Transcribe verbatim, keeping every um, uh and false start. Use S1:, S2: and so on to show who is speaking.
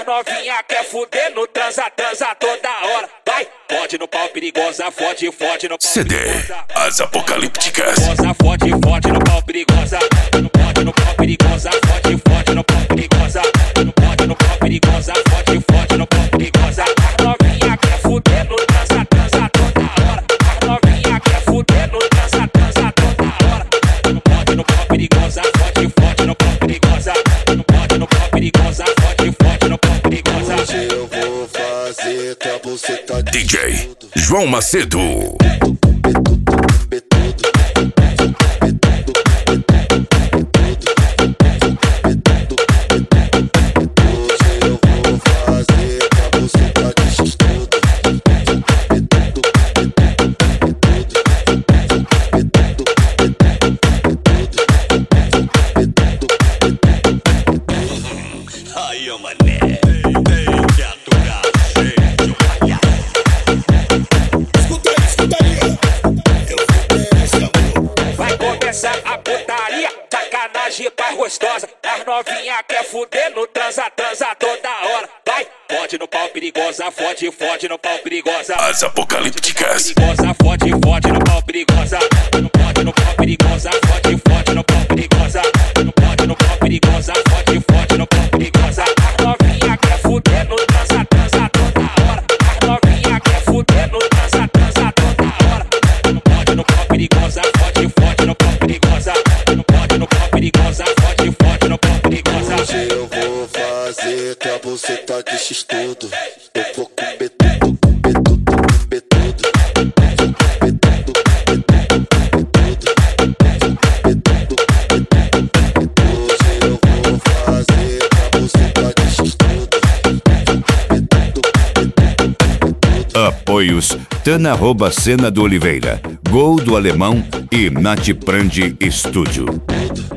S1: As novinha quer fuder no transa, transa toda hora. Vai, fode no pau perigosa, fode, fode no pau
S2: C D As Apocalípticas.
S1: Fode, fode no pau perigosa, fode no pau perigosa, fode, fode no pau perigosa, fode no pau perigosa, fode, fode no pau perigosa. As novinha quer fuder no transa, transa toda hora. As novinha quer fuder no transa, transa toda hora. Fode no pau perigosa, fode, fode no pau perigosa, fode no pau perigosa, fode, fode no pau perigosa.
S3: Hoje eu vou fazer tua buceta de
S2: D J João Macedo.
S4: Aí, ô mané, tem que aturar você, seu palhaço. Escuta aí, escuta aí, eu vou esse amor.
S1: Vai começar a putaria, sacanagem mais gostosa. As novinha quer fuder no transa, transa toda hora. Vai, fode no pau perigosa, fode, fode no pau perigosa.
S2: As Apocalípticas.
S1: Perigosa, fode, fode no pau perigosa. Fode no pau perigosa, fode, fode no pau perigosa. Fode no pau perigosa, fode, fode no pau perigosa. As novinha quer fuder no transa, transa toda hora. As novinha quer fuder no transa, transa toda hora. Fode no pau perigosa, fode, fode no pau perigosa. Fode no pau perigosa, fode, fode no pau perigosa.
S3: Hoje eu vou fazer tua buceta de x-tudo. Eu vou comer tudo, comer tudo, comer tudo. Hoje eu vou fazer tua buceta de x-tudo.
S2: Apoios Tana Arroba Sena do Oliveira, Gol do Alemão e Nath Prandi Estúdio.